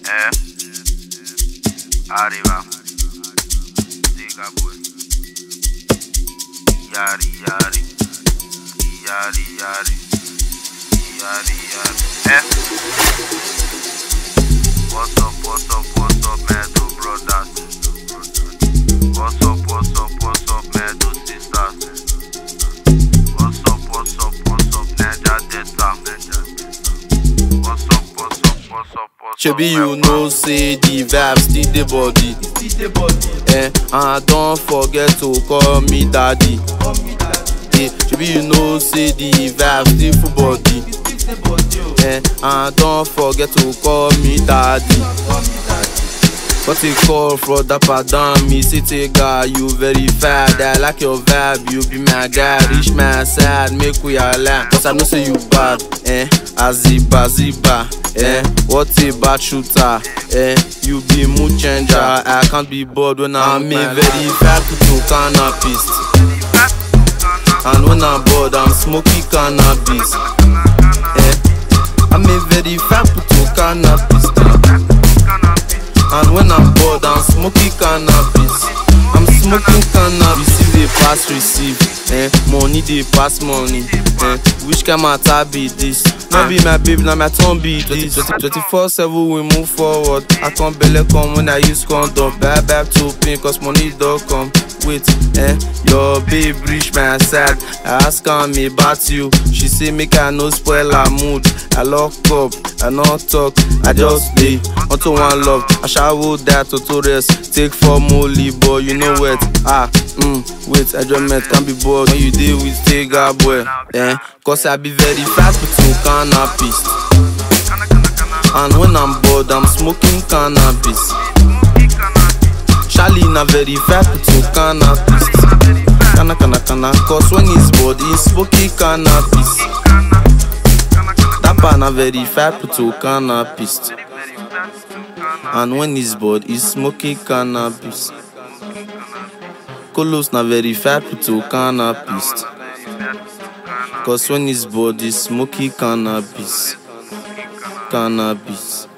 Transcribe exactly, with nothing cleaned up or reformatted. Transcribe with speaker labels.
Speaker 1: Eh, arriba, diga boy, yari yari, yari yari, yari yari. Eh, what's up, what's up, what's up, man, two brothers. What's up, what's up, what's up, man, two sisters. What's up, what's up, what's up, Naija Delta. What's up, what's up, what's up, what's up.
Speaker 2: Shebi you know say the vibe still the body, eh? And don't forget to call me daddy. Eh, shebi you know say the vibe still full body, eh? And don't forget to call me daddy. Got a call for that padam, me city guy, you very fat. I like your vibe, you be my guy. Reach my side, make we align. Cause I know say you bad, eh? Aziba, ziba, eh? What a bad shooter, eh? You be mood changer. I can't be bored when I'm a very fat to cannabis. And when I'm bored, I'm smoking cannabis, eh? I'm a very fat to cannabis. And when I'm bored, I'm smoking cannabis. I'm smoking cannabis. If they pass, receive, eh? Money they pass money, eh? Which kind of matter be this? Not be my babe, now my turn be this. twenty-four seven we move forward. I can't belly come when I use condom. Bad bad to pink, cause money don't come. Wait, eh? Your babe reach my side. I ask her me about you. She say make I no spoil her mood. I lock up, I not talk, I just stay onto one love. I shower that tutorials, take for molly boy, you know what? Ah, mm, wait, I just met, can't be bored when you deal with take a boy, eh? Cause I be very fast with two cannabis. And when I'm bored, I'm smoking cannabis. Charlie na very fast with two cannabis. Canna, canna, canna, cause when he's bored, he's smoking cannabis. Tapa na very fat to cannabis. And when he's bored, he's smoking cannabis. Kolos na very fat to cannabis. Cause when he's bored, he's smoking cannabis. Cannabis.